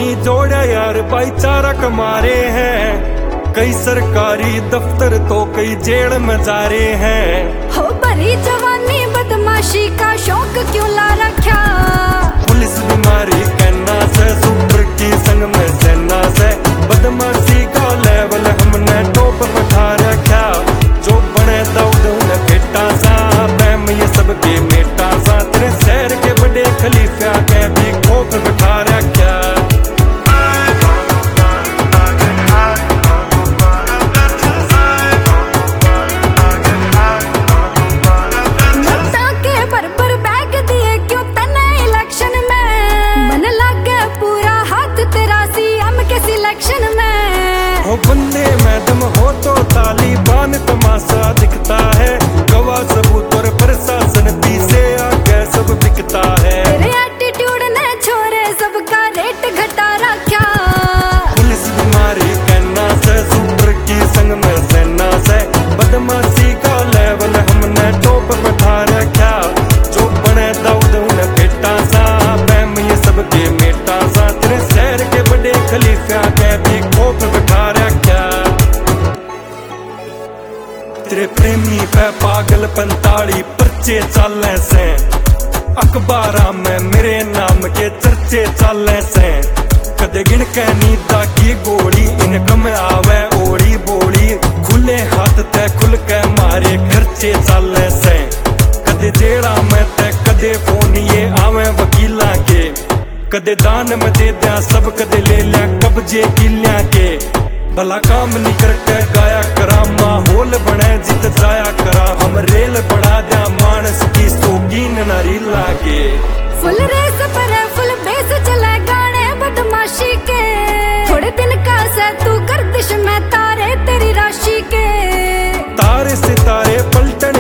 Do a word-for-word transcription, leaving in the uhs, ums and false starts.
नहीं जोड़ा यार भाईचारा कमारे हैं। कई सरकारी दफ्तर तो कई जेल में जा रहे हैं। हो भरी जवानी बदमाशी का शौक क्यों ला रखा। पुलिस बीमारी कहना से सुपर की संग में सेना से बदमाशी का लेवल हमने टॉप बैठा रखा। जो बने दाऊद उन्हें बेटा सा प्रेम ये सबके मेटा सा तेरे शहर के बड़े खलीफा के भी खौफ बैठा रखा। हो बंदे मैडम हो तो तालिबान तमाशा दिखता है। गवाह सबूत और प्रशासन पीछे आगे सब बिकता है। तेरे एटीट्यूड ने छोरे सबका रेट घटा रखा। पुलिस बीमारी कहना से सुपर की संग में सेना से बदमाशी का लेवल हमने टॉप बैठा रखा। जो बने दाऊद उन्हें बेटा सा प्रेम ये सबके मेटा सा तेरे शहर के बड़े खलीफा के भी खौफ बैठा रखा। तेरे प्रेमी पे पागल पैंताली पर्चे चाले से अखबारा में मेरे नाम के चर्चे चाले से। कदे गिन के नींदा की गोली इनकम आवे ओड़ी बोड़ी खुले हाथ ते खुल के मारे खर्चे चाले से। कदे जेड़ा में ते कदे फोन ये आवे वकीला के। कदे दान में दे दिया सब कदे ले लिया कब्जे किलिया के। भला काम नहीं करके गाया करा माहौल बने जित जाया करा। हम रेल बढ़ा दिया मानस की सोगीन नारी लागे। फुल रेस पर फुल बेस चले गाने बदमाशी के। थोड़े दिन का से तू गर्दिश में तारे तेरी राशि के। तारे सितारे पलटन